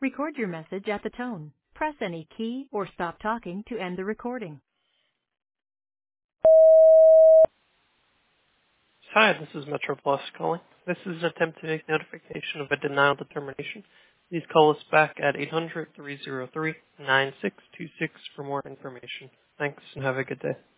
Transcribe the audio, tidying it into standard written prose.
Record your message at the tone. Press any key or stop talking to end the recording. Hi, this is Metro Plus calling. This is an attempt to make notification of a denial determination. Please call us back at 800-303-9626 for more information. Thanks and have a good day.